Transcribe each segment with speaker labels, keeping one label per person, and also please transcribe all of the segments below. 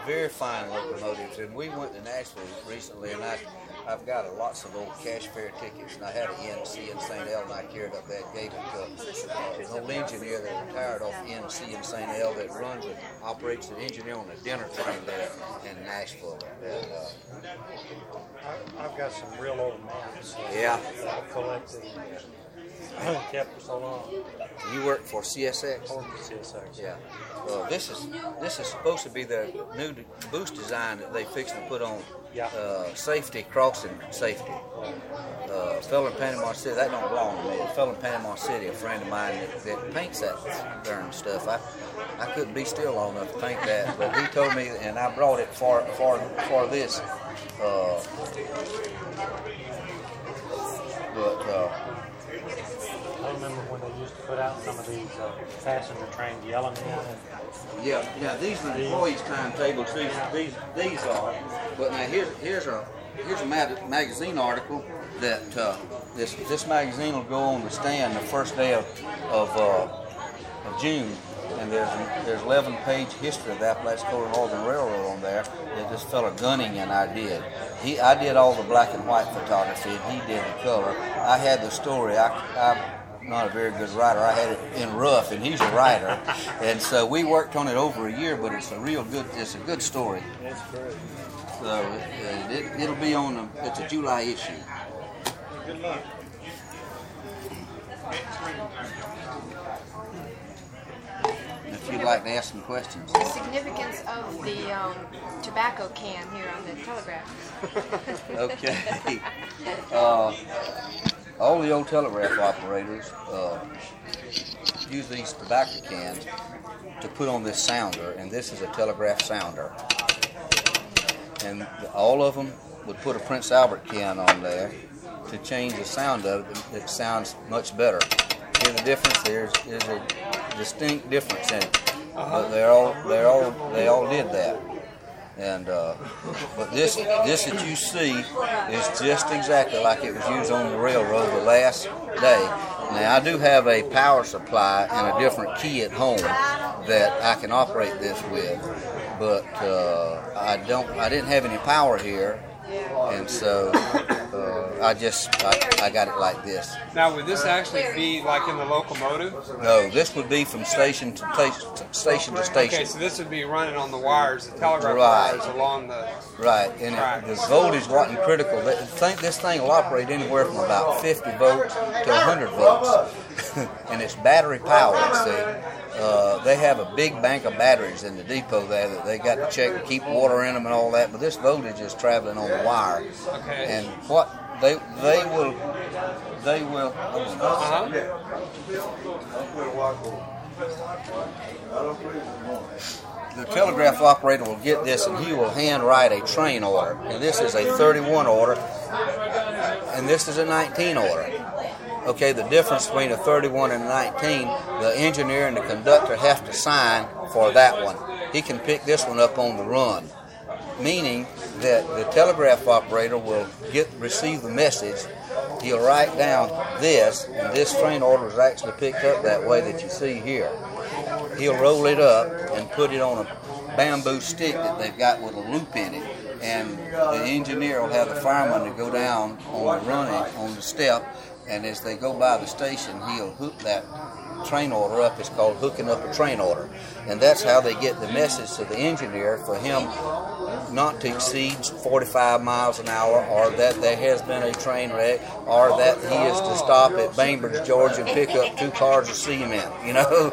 Speaker 1: very fine locomotives, and we went to Nashville recently, and I've got lots of old cash fare tickets, and I had an NC in St. L, and I carried up that, gave it to an old engineer that retired off NC in St. L that operates an engineer on a dinner train there in Nashville. And,
Speaker 2: I've got some real old maps.
Speaker 1: Yeah.
Speaker 2: I've collected. Kept for so long.
Speaker 1: You work for CSX?
Speaker 2: For CSX.
Speaker 1: Yeah. This is supposed to be the new boost design that they fixed to put on safety, crossing safety. Fellow in Panama City, that don't belong to me. A fellow in Panama City, a friend of mine that paints that darn stuff. I couldn't be still long enough to paint that, but he told me, and I brought it for this.
Speaker 2: I remember when they used to put out some of these passenger trains yelling in.
Speaker 1: Yeah. These are employees' timetables. These are. But now here's a magazine article that this magazine will go on the stand the first day of June, and there's 11-page history of the Apalachicola Northern Railroad on there that this fella Gunning and I did. I did all the black and white photography, and he did the color. I had the story. I'm not a very good writer. I had it in rough, and he's a writer, and so we worked on it over a year. But it's a good story.
Speaker 2: That's great.
Speaker 1: So it'll be on it's a July issue.
Speaker 2: Good luck.
Speaker 1: If you'd like to ask some questions.
Speaker 3: The significance of the tobacco can here on the telegraph.
Speaker 1: Okay. All the old telegraph operators use these tobacco cans to put on this sounder, and this is a telegraph sounder. And all of them would put a Prince Albert can on there to change the sound of it. It sounds much better. Hear the difference? There's a distinct difference in it. But they all did that. And but this that you see is just exactly like it was used on the railroad the last day. Now I do have a power supply and a different key at home that I can operate this with, but I didn't have any power here, and so I got it like this.
Speaker 4: Now, would this actually be like in the locomotive?
Speaker 1: No, this would be from station to station.
Speaker 4: Okay, so this would be running on the wires, the telegraph wires along the track.
Speaker 1: The voltage wasn't critical. This thing will operate anywhere from about 50 volts to 100 volts, and it's battery powered. See, they have a big bank of batteries in the depot there that they got to check and keep water in them and all that. But this voltage is traveling on the wire, and what they will. The telegraph operator will get this, and he will hand write a train order. And this is a 31 order, and this is a 19 order. Okay, the difference between a 31 and a 19, the engineer and the conductor have to sign for that one. He can pick this one up on the run, meaning that the telegraph operator will receive the message. He'll write down this, and this train order is actually picked up that way that you see here. He'll roll it up and put it on a bamboo stick that they've got with a loop in it, and the engineer will have the fireman to go down on the running on the step, and as they go by the station, he'll hook that train order up. It's called hooking up a train order, and that's how they get the message to the engineer for him not to exceed 45 miles an hour, or that there has been a train wreck, or that he is to stop at Bainbridge, Georgia, and pick up 2 cars of cement. You know.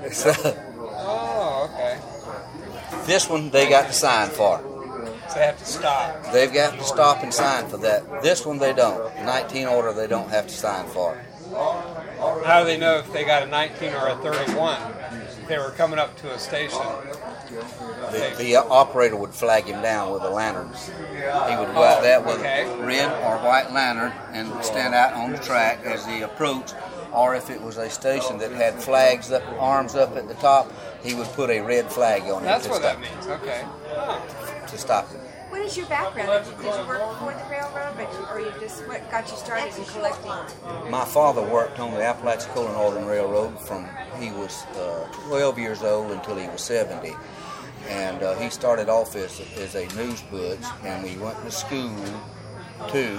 Speaker 4: Oh, okay.
Speaker 1: This one they got to sign for.
Speaker 4: So they have to stop.
Speaker 1: They've got to stop and sign for that. This one they don't. 19 order they don't have to sign for.
Speaker 4: How do they know if they got a 19 or a 31? If they were coming up to a station.
Speaker 1: The operator would flag him down with a lantern. He would go out there with a red or white lantern and stand out on the track as he approached. Or if it was a station that had flags up, arms up at the top, he would put a red flag on it.
Speaker 4: That's what that means. Okay.
Speaker 1: To stop him.
Speaker 5: What is your background? Did you work before the railroad, or you just what got you started in collecting?
Speaker 1: My father worked on the Apalachicola Northern Railroad from he was 12 years old until he was 70. And he started off as a news butch, and we went to school too.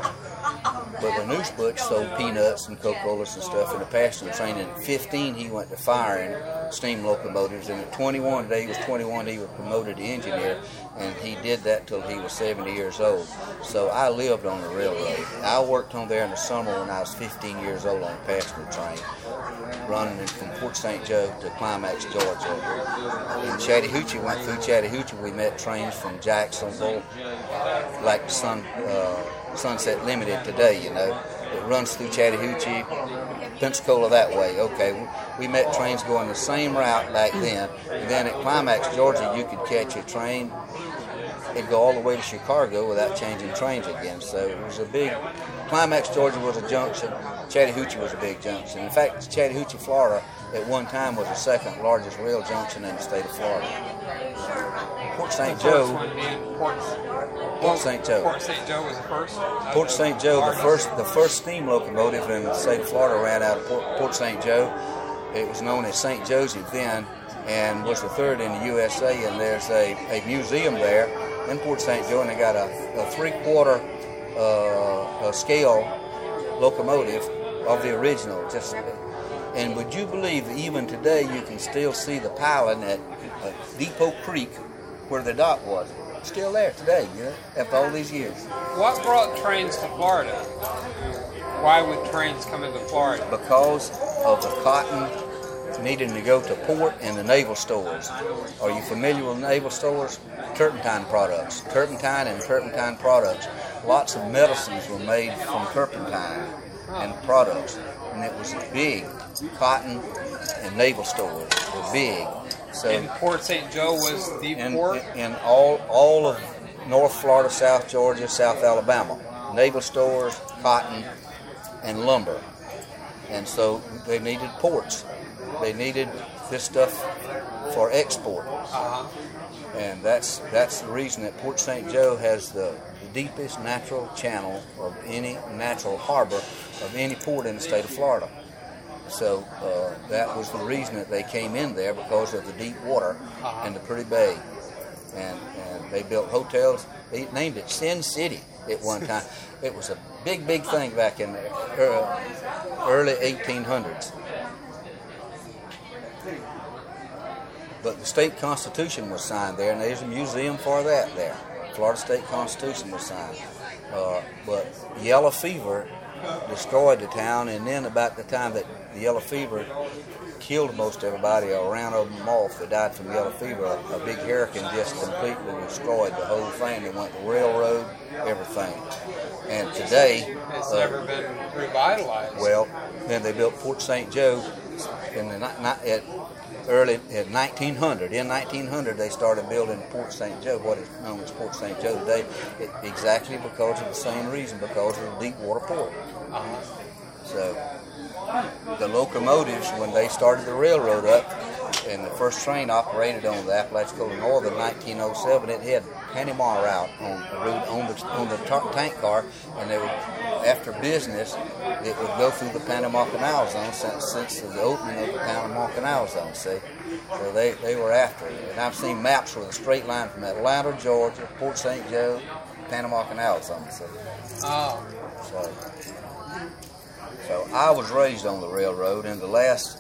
Speaker 1: But the news butch sold peanuts and Coca-Colas and stuff in the passenger train. And at 15, he went to firing steam locomotives. And at 21, he was promoted to engineer. And he did that till he was 70 years old. So I lived on the railroad. I worked on there in the summer when I was 15 years old on a passenger train, running from Port St. Joe to Climax, Georgia. In Chattahoochee, went through Chattahoochee, we met trains from Jacksonville, like Sunset Limited today, you know. It runs through Chattahoochee, Pensacola that way. Okay, we met trains going the same route back then. And then at Climax, Georgia, you could catch a train. It'd go all the way to Chicago without changing trains again. So it was a big, Climax, Georgia was a junction. Chattahoochee was a big junction. In fact, Chattahoochee, Florida, at one time was the second largest rail junction in the state of Florida. Port St. Joe. Port St. Joe.
Speaker 4: Port St. Joe was the first.
Speaker 1: Port St. Joe, the first steam locomotive in the state of Florida ran out of Port St. Joe. It was known as St. Joseph then, and was the third in the USA. And there's a museum there in Port St. Joe, and they got a 3/4 scale locomotive of the original. And would you believe that even today you can still see the piling at Depot Creek where the dock was? It's still there today, you know, after all these years.
Speaker 4: What brought trains to Florida? Why would trains come into Florida?
Speaker 1: Because of the cotton needing to go to port and the naval stores. Are you familiar with naval stores? Turpentine products. Turpentine and turpentine products. Lots of medicines were made from turpentine and products. And it was big. Cotton and naval stores were big. So
Speaker 4: And Port St. Joe was the port?
Speaker 1: in all of North Florida, South Georgia, South Alabama. Naval stores, cotton, and lumber. And so they needed ports. They needed this stuff for export. And that's the reason that Port St. Joe has the deepest natural channel of any natural harbor of any port in the state of Florida. So that was the reason that they came in there, because of the deep water and the pretty bay. And they built hotels. They named it Sin City at one time. It was a big thing back in the early 1800s. But the state constitution was signed there, and there's a museum for that there. Florida State Constitution was signed. But yellow fever destroyed the town, and then about the time that the yellow fever killed most everybody, or rounded them off that died from yellow fever, a big hurricane just completely destroyed the whole thing. They went to railroad, everything. And today...
Speaker 4: It's never been revitalized.
Speaker 1: Well, then they built Port St. Joe in the 1900. In 1900, they started building Port St. Joe, what is known as Port St. Joe today, exactly because of the same reason, because of the deep water port. So the locomotives, when they started the railroad up, and the first train operated on the Apalachicola Northern in 1907, it had Panama route on the route on the tank car, and they would, after business, it would go through the Panama Canal Zone since the opening of the Panama Canal Zone. See, so they were after it. And I've seen maps with a straight line from Atlanta, Georgia, Port St. Joe, Panama Canal Zone. So I was raised on the railroad, and the last.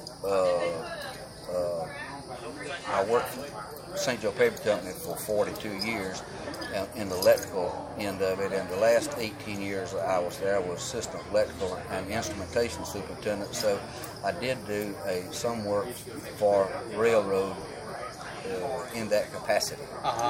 Speaker 1: I worked for St. Joe Paper Company for 42 years in the electrical end of it. And the last 18 years I was there, I was assistant electrical and instrumentation superintendent. So I did do some work for railroad in that capacity.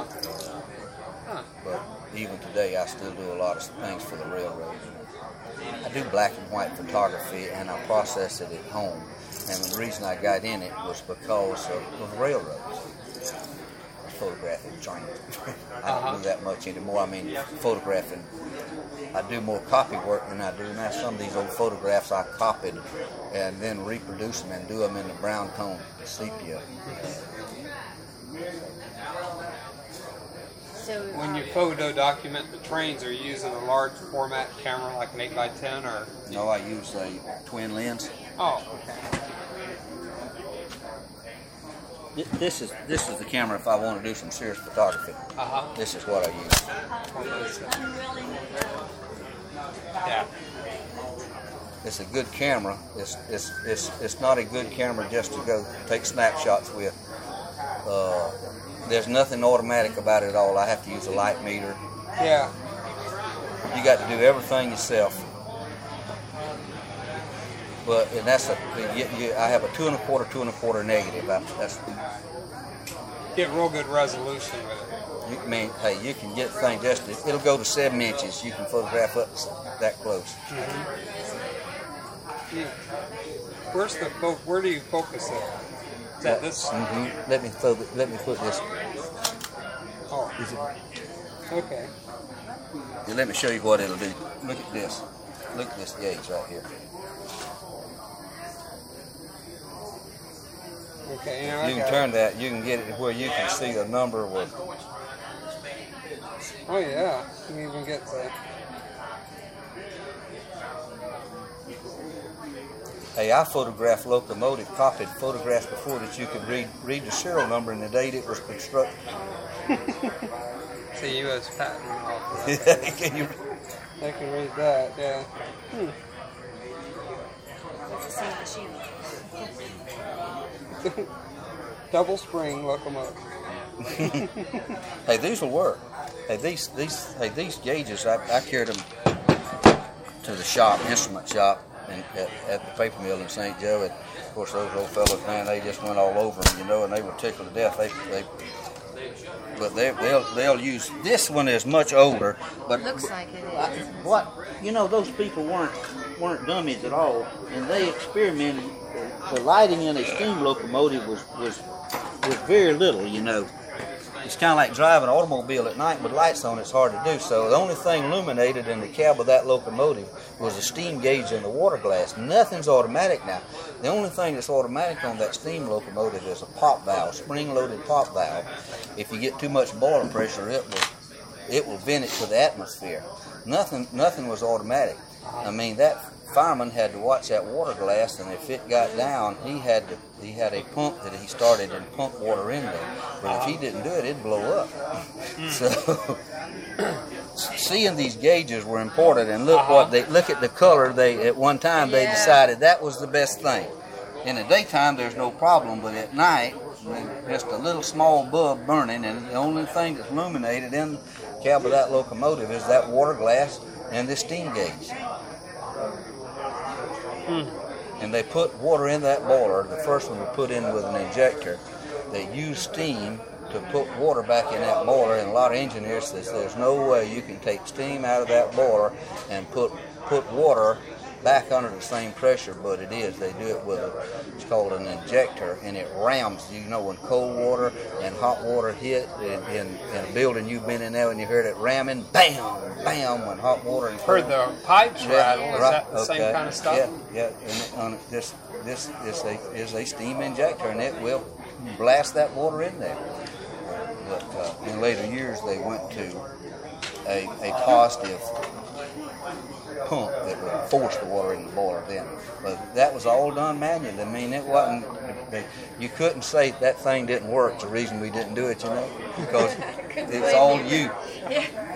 Speaker 1: But even today, I still do a lot of things for the railroad. I do black and white photography, and I process it at home. And the reason I got in it was because of railroads. Photographing trains. I don't do that much anymore. I mean, photographing. I do more copy work than I do now. Some of these old photographs I copied and then reproduce them and do them in the brown tone sepia.
Speaker 5: So
Speaker 3: So
Speaker 4: When you photo document the trains, are you using a large format camera like an 8x10 or?
Speaker 1: No, I use a twin lens.
Speaker 4: Oh, okay.
Speaker 1: This is the camera if I want to do some serious photography. This is what I use.
Speaker 4: Yeah.
Speaker 1: It's a good camera. It's not a good camera just to go take snapshots with. There's nothing automatic about it at all. I have to use a light meter.
Speaker 4: Yeah.
Speaker 1: You got to do everything yourself. And that's I have a 2 1/4, 2 1/4 negative. That's
Speaker 4: Get real good resolution with it.
Speaker 1: hey, you can get the thing it'll go to 7 inches. You can photograph up that close.
Speaker 4: Where do you focus it? Is that this?
Speaker 1: Let me put this.
Speaker 4: Oh. Okay.
Speaker 1: Let me show you what it'll do. Look at this. Look at this gauge right here.
Speaker 4: Okay.
Speaker 1: You can turn that. You can get it where you can see the number with.
Speaker 4: Oh yeah. You can even get the.
Speaker 1: Hey, I photographed locomotive, copied photographs before that you could read the serial number and the date it was constructed.
Speaker 4: It's a U.S. patent office.
Speaker 1: Can you?
Speaker 4: They can read that, yeah.
Speaker 3: it's the same machine.
Speaker 4: Double spring locomotive.
Speaker 1: Hey, these will work. Hey, these gauges, I carried them to the shop, instrument shop, at the paper mill in St. Joe. And of course, those old fellas, man, they just went all over them, and they were tickled to death. They'll use this one is much older, but
Speaker 3: Looks like it is.
Speaker 1: those people weren't dummies at all, and they experimented. The lighting in a steam locomotive was very little. It's kind of like driving an automobile at night with lights on. It's hard to do. So the only thing illuminated in the cab of that locomotive was the steam gauge and the water glass. Nothing's automatic now. The only thing that's automatic on that steam locomotive is a pop valve, spring-loaded pop valve. If you get too much boiler pressure, it will vent it to the atmosphere. Nothing was automatic. I mean, that fireman had to watch that water glass, and if it got down, he had a pump that he started and pump water in there. But if he didn't do it, it'd blow up. So seeing these gauges were important, and look at the color. At one time they decided that was the best thing. In the daytime there's no problem, but at night just a little small bulb burning, and the only thing that's illuminated in the cab of that locomotive is that water glass and the steam gauge. And they put water in that boiler. The first one was put in with an injector. They used steam to put water back in that boiler, and a lot of engineers says there's no way you can take steam out of that boiler and put water back under the same pressure, but it is. They do it with it's called an injector, and it rams. When cold water and hot water hit in a building you've been in there, and you heard it ramming, bam, bam, when hot water and cold.
Speaker 4: Heard the pipes rattle. Is that the same kind of stuff?
Speaker 1: Yeah. And this is a steam injector, and it will blast that water in there. But in later years, they went to a positive pump that would force the water in the boiler then. But that was all done manually. I mean, it wasn't. You couldn't say that thing didn't work. The reason we didn't do it, because it's all you.